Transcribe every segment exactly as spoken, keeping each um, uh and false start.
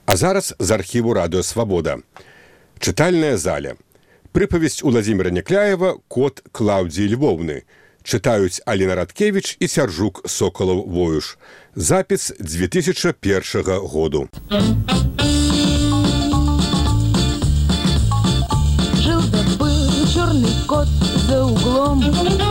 А зараз з архіву радыё «Свабода». Чытальная заля. Прыпавесць Уладзіміра Някляева «Кот Клаўдзіі Львоўны». Чытаюць Аліна Радкевіч і Сяржук Сокалаў-Воюш. Запіс две тысячи першага году. Жил да был чорный кот за углом.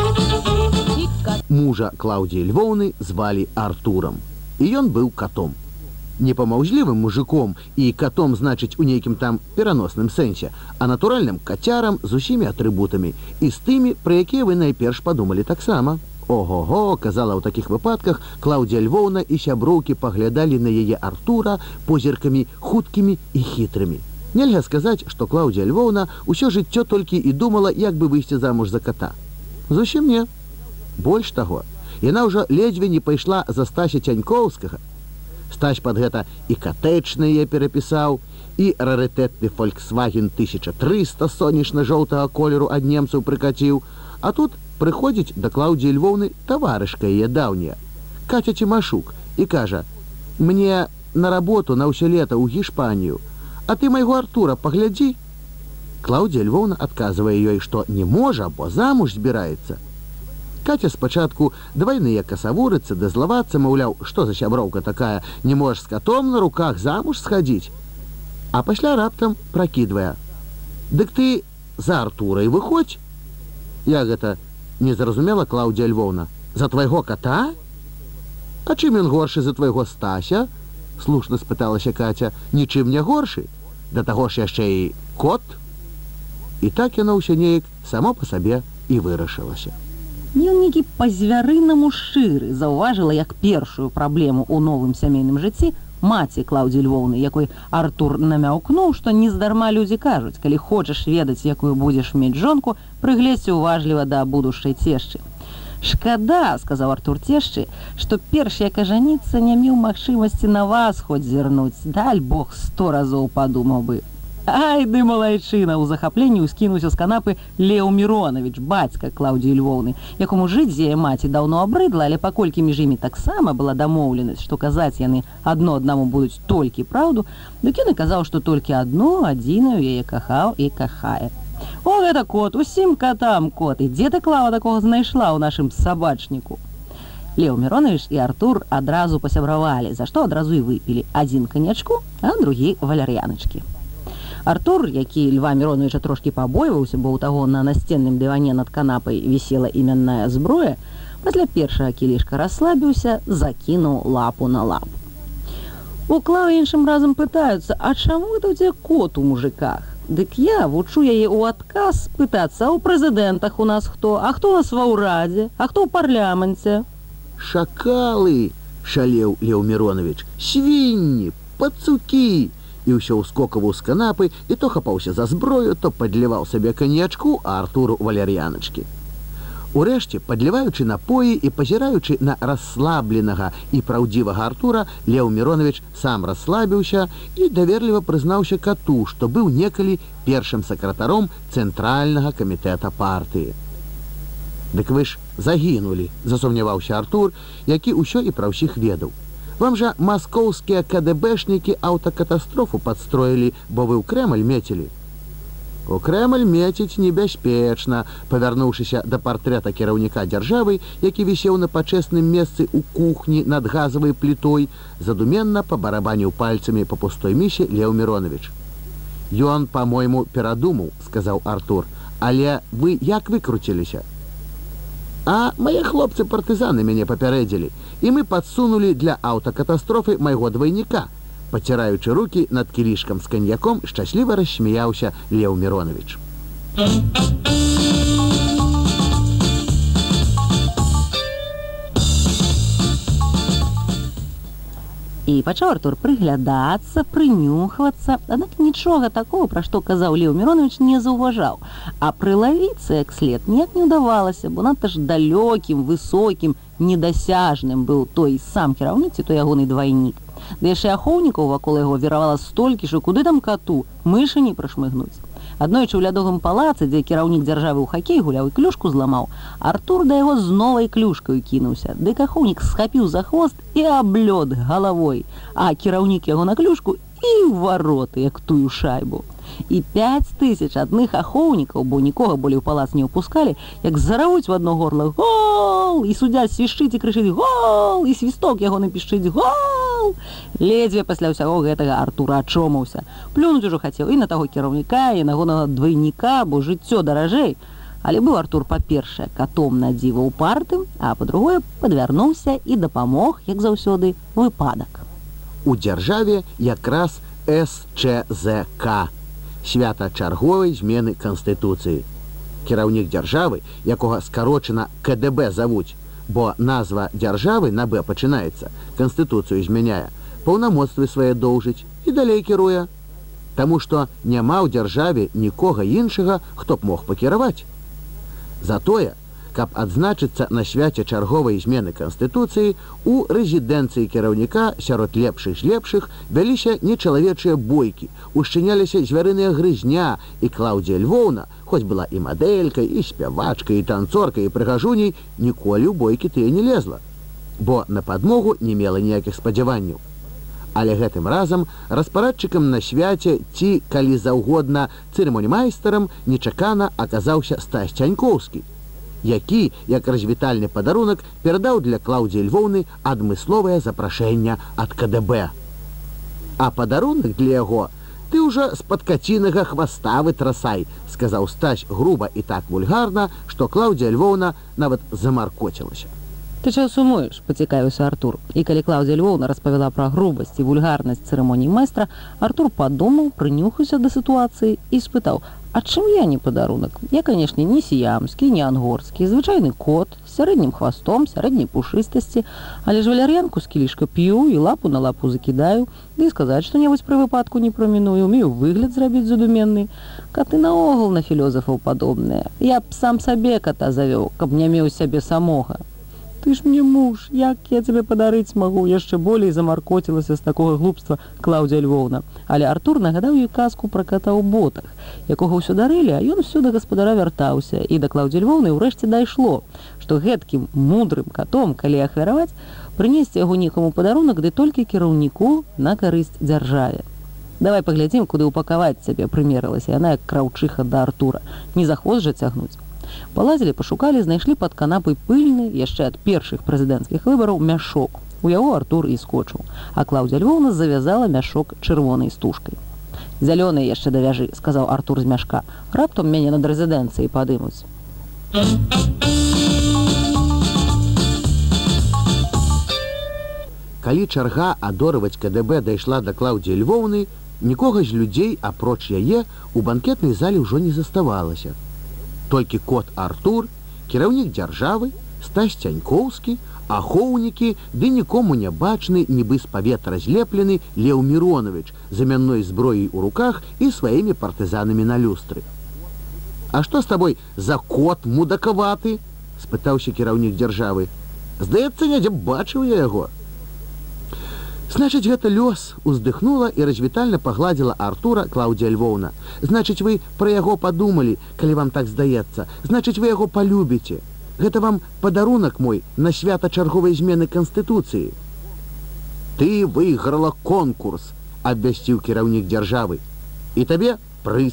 Мужа Клаўдзіі Львоўны звалі Артурам. І ён быў катом. Не памаўзлівым мужиком і катом, значыць, у нейкім там пераносным сэнсе, а натуральным кацярам з усімі атрыбутамі і з тымі, пра якія вы найперш падумалі таксама. Ого-го, казала ў такіх выпадках Клаўдзія Львоўна, і сяброўкі паглядалі на яе Артура позіркамі хуткімі і хітрымі. Нельга сказаць, што Клаўдзія Львоўна ўсё жыццё толькі і думала, як бы выйсці замуж за ката. Зусім не. Больш таго, яна ўжо ледзьве не пайшла за Стася Цянькоўскага. Стась пад гэта і катэчныя перапісаў, і рарытэтны Volkswagen тысяча трыста сонечна-жоўтага колеру ад немцаў прыкаціў. А тут прыходзіць да Клаўдзіі Львоўны таварышка яе даўняя, Катя Цімашук, і кажа: «Мне на работу на ўсё лета ў Гішпанію, а ты майго Артура паглядзі». Клаўдзія Львоўна адказвае ёй, што не можа, бо замуж збіраецца. Катя спачатку давай на яе касавурыцца, да злавацца, маўляў, што за сяброўка такая, не можаш з катом на руках замуж схадзіць. А пасля раптам пракідвае: «Дык ты за Артура і выходзь». Як гэта, не зразумела Клаўдзія Львоўна? За твайго ката? А чым ён горшы за твайго Стася? Слушна спыталася Катя. Нічым не горшы. Да таго ж яшчэ і кот. І так яно ўсё неяк само па сабе і вырашылася. Ён некі па-звярынаму шчыры заўважыла як першую праблему ў новым сямейным жыцці маці Клаўдзіі Львоўны, якой Артур намяўкнуў, што нездарма людзі кажуць: калі хочаш ведаць, якую будзеш мець жонку, прыгледзься уважліва да будучай цешчы. «Шкада, — сказаў Артур цешчы, — што перш як ажаніцца не меў магчымасці на вас хоць зірнуць, даль Бог сто разоў падумаў бы». «Ай, ды малайчына!» — у захапленні ўскінуўся з канапы Леў Міронавіч, бацька Клаўдзіі Львоўны, якому жыць з яе маці даўно абрыдла, але паколькі між імі таксама была дамоўленасць, што казаць яны адно аднаму будуць толькі праўду, дык ён і казаў, што толькі адну адзіную яе кахаў і кахае. «О, гэта кот, усім катам кот, і дзе ты, Клава, такога знайшла ў нашым сабачніку?» Леў Міронавіч і Артур адразу пасябравалі, за што адразу і выпілі адзін канячку, а другі валяр'яначкі. Артур, які Льва Міроновича трошкі пабойваўся, бо ў таго на насценным дыване над канапай вісела іменная зброя, пасля першага кілішка расслабіўся, закінуў лапу на лапу. У Клавы іншым разам пытаюцца: «А чаму гэта ў цябе кот у мужиках?» Дык я вучу яе ў адказ пытацца: «А ў прэзідэнтах у нас хто? А хто у нас ва ўрадзе? А хто ў парламенце?» «Шакалы!» — шалеў Леў Міронавіч. «Свінні, пацукі!» І ўсё ўскокаваў з канапы, і то хапаўся за зброю, то падліваў сабе каньячку, а Артуру валяр'яначкі. Урэшце, падліваючы напоі і пазіраючы на расслабленага і праўдзівага Артура, Леў Міронавіч сам расслабіўся і даверліва прызнаўся кату, што быў некалі першым сакратаром цэнтральнага камітэта партыі. «Дык вы ж загінулі», — засумняваўся Артур, які ўсё і пра ўсіх ведаў. «Вам жа маскоўскія КДБшнікі аўтакатастрофу падстроілі, бо вы ў Крэмль мецілі». «У Крэмль меціць небяспечна», — павярнуўшыся да партрэта кіраўніка дзяржавы, які вісеў на пачэсным месцы ў кухні над газавай плітой, задуменна пабарабаніў пальцамі па пустой місе Леў Міронавіч. «Ён, па-мойму, перадумаў», — сказаў Артур. «Але вы як выкруціліся?» «А мае хлопцы-партызаны мяне папярэдзілі, і мы падсунулі для аўтакатастрофы майго двайніка». Паціраючы рукі над кілішкам з каньяком, шчасліва рассмяяўся Леў Міронавіч. І пачаў Артур прыглядацца, прынюхвацца, аднак нічога такого, пра што казаў Леў Міронавіч, не заўважаў. А прылавіцца як след ніяк не ўдавалася, бо надта ж далёкім, высокім, недасяжным быў той сам кіраўнік ці той ягоны двайнік. Да яшчэ ахоўнікаў вакол яго віравала столькі ж, куды там кату, мышы не прашмыгнуць. Аднойчы ў лядовым палацы, дзе кіраўнік дзяржавы ў хакей гуляў і клюшку зламаў, Артур да яго з новай клюшкаю кінуўся. Дык ахоўнік схапіў за хвост і аблёд галавой, а кіраўнік яго на клюшку і ў вароты, як тую шайбу. І пяць тысяч адных ахоўнікаў, бо нікога болей у палац не ўпускалі, як заравуць в адно горла «Гол!» І суддзя свішчыць і крычыць «Гол!» І свісток яго напішчыць «Гол!» Ледзьве пасля ўсяго гэтага Артур ачомаўся. Плюнуць ужо хацеў і на таго кіраўніка, і на ягонага двайніка, бо жыццё даражэй. Але быў Артур, па-першае, катом на дзіва упартым, а па-другое, падвярнуўся і дапамог, як заўсёды, выпадак. У дзяржаве якраз эс чэ зэ ка – свята чарговай змены Канстытуцыі. Кіраўнік дзяржавы, якога скарочана ка дэ бэ завуць, бо назва дзяржавы на «Б» пачынаецца, Канстытуцыю змяняе, паўнамоцтвы свае доўжыць і далей кіруе. Таму што няма ў дзяржаве нікога іншага, хто б мог пакіраваць. Затое, каб адзначыцца на свяце чарговай змены Канстытуцыі, у рэзідэнцыі кіраўніка сярод лепшых з лепшых вяліся нечалавечыя бойкі, ушчыняліся звярыныя грызня, і Клаўдзія Львоўна, хоць была і мадэлькай, і спявачкай, і танцоркай, і прыгажуняй, ніколі ў бойкі тыя не лезла, бо на падмогу не мела ніякіх спадзяванняў. Але гэтым разам распарадчыкам на свяце ці, калі заўгодна, цырымонімайстарам нечакана аказаўся Стась Цянькоўскі, які, як развітальны падарунак, перадаў для Клаўдзіі Львоўны адмысловае запрашэнне ад ка дэ бэ. А падарунак для яго ты ўжо з-пад кацінага хваста вытрасай, сказаў Стась груба і так вульгарна, што Клаўдзія Львоўна нават замаркоцілася. Ты чаго сумуеш, пацікавіўся Артур. І калі Клаўдзія Львоўна распавяла пра грубасць і вульгарнасць цырымоніі майстра, Артур падумаў, прынюхаўся да сітуацыі і спытаў: «А чым я не падарунак? Я, канешне, не сіямскі, не ангорскі, звычайны кот, з сярэднім хвастом, сярэдняй пушыстасці, але ж валяр'янку з кілішка п'ю і лапу на лапу закідаю, ды і сказаць што-небудзь пры выпадку не праміную, умею выгляд зрабіць задуменны. Каты наогул на філёзафаў падобныя. Я б сам сабе ката завёў, каб не меў сябе самога». «Ты ж мне муж, як я цябе падарыць магу?» Яшчэ болей замаркоцілася з такога глупства Клаўдзія Львоўна. Але Артур нагадаў ёй казку пра ката ў ботах, якога ўсё дарылі, а ён усё да гаспадара вяртаўся. І да Клаўдзіі Львоўны ўрэшце дайшло, што гэткім мудрым катом, калі ахвяраваць, прынесці яго некаму падарунак, ды толькі кіраўніку на карысць дзяржаве. «Давай паглядзім, куды ўпакаваць цябе», прымерылася яна, як краўчыха да Артура. «Не за хвост жа цягнуць». Палазілі, пашукалі, знайшлі пад канапай пыльны, яшчэ ад першых прэзідэнцкіх выбараў, мяшок. У яго Артур і скочыў, а Клаўдзія Львоўна завязала мяшок чырвонай стужкай. «Зялёны яшчэ давяжы», — сказаў Артур з мяшка. «Раптам мяне над рэзідэнцыяй падымуць». Калі чарга адорваць ка дэ бэ дайшла да Клаўдзіі Львоўны, нікога з людзей, апроч яе, у банкетнай зале ўжо не заставалася. Толькі кот Артур, кіраўнік дзяржавы, Стась Цянькоўскі, ахоўнікі, ды нікому не бачны, нібы з паветра злеплены Леў Міронович з імянной зброяй у руках і сваімі партызанамі на люстры. «А што з табой за кот мудакаваты?» – спытаўся кіраўнік дзяржавы. «Здаецца, недзе бачыў я яго». «Значыць, гэта лёс», – уздыхнула і развітальна пагладзіла Артура Клаўдзія Львоўна. «Значыць, вы пра яго падумалі, калі вам так здаецца. Значыць, вы яго палюбіце. Гэта вам падарунак мой на свята чарговай змены Канстытуцыі». «Ты выйграла конкурс», – абвясціў кіраўнік дзяржавы. «І табе прыз.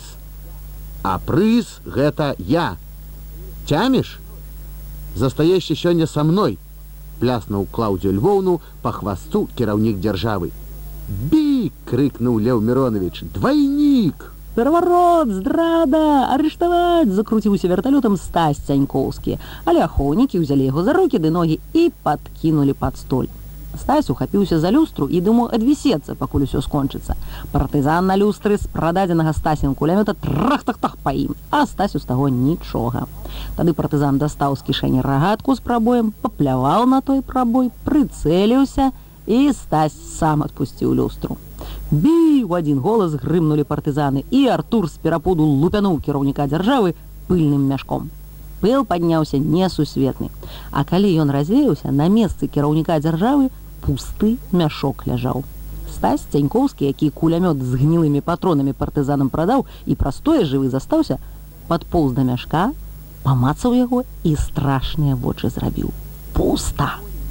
А прыз гэта я. Цяміш? Застаешся сёння са мной», – пляснуў Клаўдзію Львоўну па хвасту кіраўнік дзяржавы. «Бі!» – крыкнуў Леў Міронович. «Двайнік!» «Пераварот! Здрада! Арыштаваць!» – закруціўся верталётам Стась Цянькоўскі. Але ахоўнікі ўзялі яго за рукі ды ногі і падкінулі пад столь. Стась ухапіўся за люстру і думаў адвісецца, пакуль усё скончыцца. Партызан на люстры з прададзенага Стасем кулямёта трах-тах-тах па ім, а Стасю з таго нічога. Тады партызан дастаў з кішэні рагатку з прабоем, папляваў на той прабой, прыцэліўся, і Стась сам адпусціў люстру. «Бі!» – у адзін голас грымнулі партызаны, і Артур з перапуду лупянуў кіраўніка дзяржавы пыльным мяшком. Пыл падняўся несусветны. А калі ён развеяўся, на месцы кіраўніка дзяржавы пусты мяшок ляжаў. Стась Цянькоўскі, які кулямёт з гнілымі патронамі партызанам прадаў і прастое жывы застаўся, падполз да мяшка, памацаў яго і страшныя вочы зрабіў. Пуста.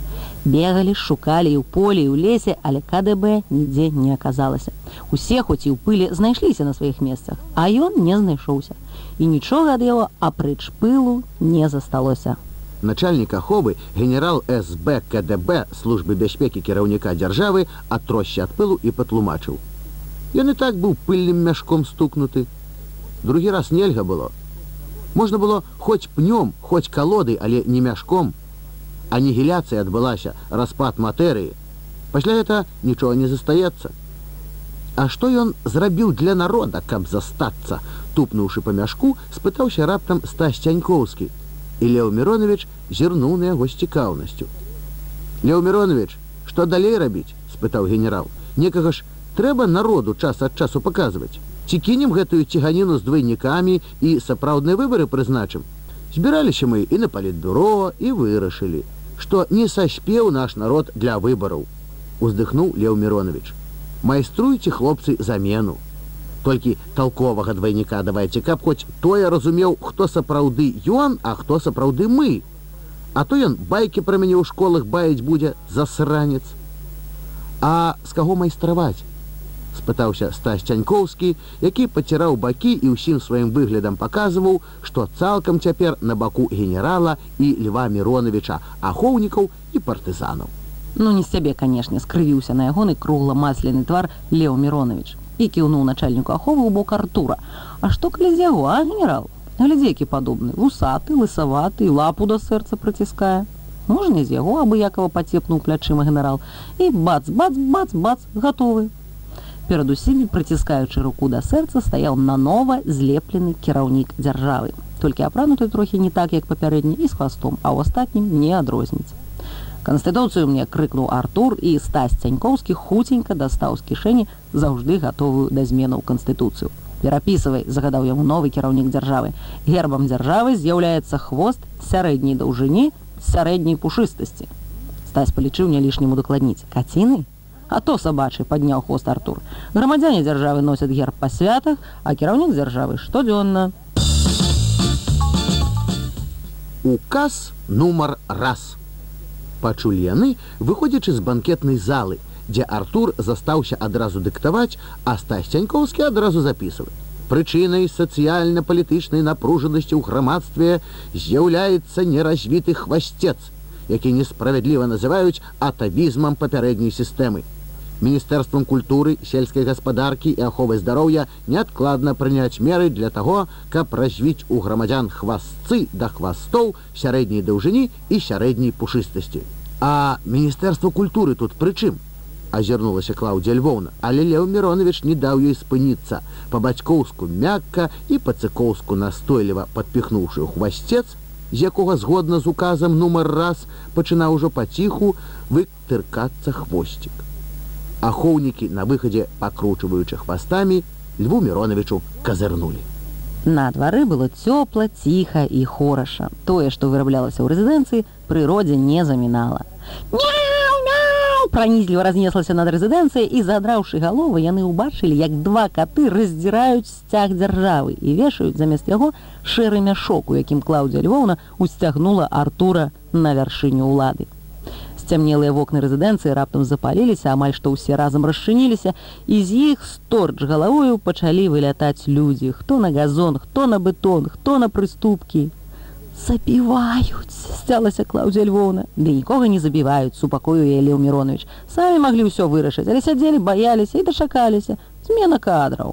Бегалі, шукалі і ў полі, і ў лесе, але ка дэ бэ нідзе не аказалася. Усе, хоць і ў пылі, знайшліся на сваіх месцах, а ён не знайшоўся. І нічога ад яго, апрэч пылу, не засталося. Начальнік аховы, генерал эс бэ ка дэ бэ службы бяспекі кіраўніка дзяржавы атросся ад пылу і патлумачыў. Ён і так быў пыльным мяшком стукнуты. Другі раз нельга было. Можна было хоць пнём, хоць калодай, але не мяшком. Анігіляцыя адбылася, распад матэрыі. Пасля гэта нічога не застаецца. А што ён зрабіў для народа, каб застацца? Тупнуўшы па мяшку, спытаўся раптам Стась Цянькоўскі. І Леў Міронович зірнуў на яго з цікаўнасцю. «Леў Міронович, што далей рабіць?» – спытаў генерал. «Некага ж трэба народу час ад часу паказваць. Ці кінем гэтую ціганіну з двайнікамі і сапраўдныя выбары прызначым?» Збіраліся мы і на палітбюро, і вырашылі, што не саспеў наш народ для выбараў. Уздыхнуў Леў Міронович. «Майструйце, хлопцы, замену. Толькі толковага двайніка давайце, каб хоць тое разумеў, хто сапраўды ён, а хто сапраўды мы. А то ён байкі пра мяне ў школах баіць будзе, засранец». «А з каго майстраваць?» – спытаўся Стась Цянькоўскі, які паціраў бакі і ўсім сваім выглядам паказваў, што цалкам цяпер на баку генерала і Льва Міроновича, ахоўнікаў і партызанаў. Ну, не з цябе, канешне, скрывіўся на ягоны кругла-масляны твар Леў Міронович і кіўнуў начальніку аховы ў бок Артура. «А што калі з яго, а, генерал? Глядзі, які падобны, вусаты, лысаваты, лапу да сэрца прыціскае. Можна з яго?» – абыякава пацепнуў плячыма генерал. І бац, бац, бац, бац, гатовы. Перад усімі, прыціскаючы руку да сэрца, стаяў нанова злеплены кіраўнік дзяржавы. Толькі апрануты трохі не так, як папярэдні, і з хвастом, а ў астатнім не адрозніць. «Канстытуцыю мне!» – крыкнуў Артур, і Стась Цянькоўскі хуценька дастаў з кішэні заўжды гатовую да зменаў канстытуцыю. «Перапісывай!» – загадаў яму новы кіраўнік дзяржавы. «Гербам дзяржавы з'яўляецца хвост сярэдняй даўжыні, сярэдняй пушыстасці». Стась палічыў не лішнім удакладніць. «Каціны? А то сабачы!» – падняў хвост Артур. «Грамадзяне дзяржавы носяць герб па святах, а кіраўнік дзяржавы штодзённа». Указ нумар раз. Пачулі яны, выходзячы з банкетнай залы, дзе Артур застаўся адразу дыктаваць, а Стась Цянькоўскі адразу запісваць. Прычынай сацыяльна-палітычнай напружанасці ў грамадстве з'яўляецца неразвіты хвасцец, які несправядліва называюць атавізмам папярэдняй сістэмы. Міністэрствам культуры, сельскай гаспадаркі і аховы здароўя неадкладна прыняць меры для таго, каб развіць у грамадзян хвастцы да хвастоў сярэдняй даўжыні і сярэдняй пушыстасці. А Міністэрства культуры тут пры чым? Азірнулася Клаўдзія Львоўна, але Леў Міронович не даў ёй спыніцца, па-бацькоўску мякка і па-цыкоўску настойліва падпіхнуўшы ў хвасцец, з якога згодна з указам нумар раз пачынаў ужо паціху вытыркацца хвосцік. Ахоўнікі на выхадзе, пакручваючы хвастамі, Льву Міроновичу казырнулі. На двары было цёпла, ціха і хораша. Тое, што выраблялася ў рэзідэнцыі, прыродзе не замінала. «Мяу-мяу!» пранізліва разнеслася над рэзідэнцыяй, і, задраўшы галовы, яны ўбачылі, як два каты раздзіраюць сцяг дзяржавы і вешаюць замест яго шэры мяшок, у якім Клаўдзія Львоўна усцягнула Артура на вяршыню ўлады. Сцямнелыя вокны рэзідэнцыі раптам запаліліся, амаль што ўсе разам расчыніліся, і з іх сторч галавою пачалі вылятаць людзі. Хто на газон, хто на бетон, хто на прыступкі. «Забіваюць!» – сцялася Клаўдзія Львоўна. «Ды нікога не забіваюць», – супакоіў яе Леў Міронович. «Самі маглі ўсё вырашыць, але сядзелі, баяліся і дачакаліся. Змена кадраў».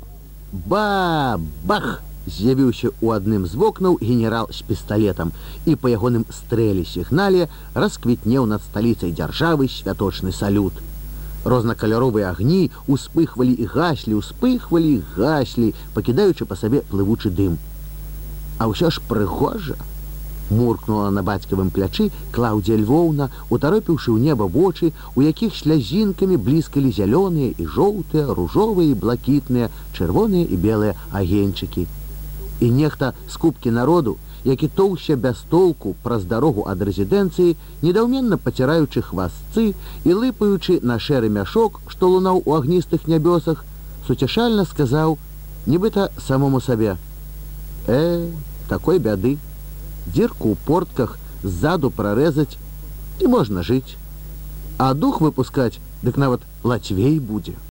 Ба-бах! З'явіўся ў адным з вокнаў генерал з пісталетам, і па ягоным стрэлі-сігнале расквітнеў над сталіцай дзяржавы святочны салют. Рознакаляровыя агні успыхвалі і гаслі, успыхвалі і гаслі, пакідаючы па сабе плывучы дым. «А ўсё ж прыгожа!» – муркнула на бацькавым плячы Клаўдзія Львоўна, утаропіўшы ў неба вочы, у якіх слязінкамі бліскалі зялёныя і жоўтыя, ружовыя і блакітныя, чырвоныя і белыя агеньчыкі. І нехта з купкі народу, які тоўся без толку праз дарогу ад рэзідэнцыі, недаўменна паціраючы хвастцы і лыпаючы на шэры мяшок, што лунаў у агністых нябёсах, суцяшальна сказаў, нібыта самому сабе: «Э, такой бяды. Дзірку ў портках ззаду прарэзаць, і можна жыць. А дух выпускаць, дык нават лацвей будзе.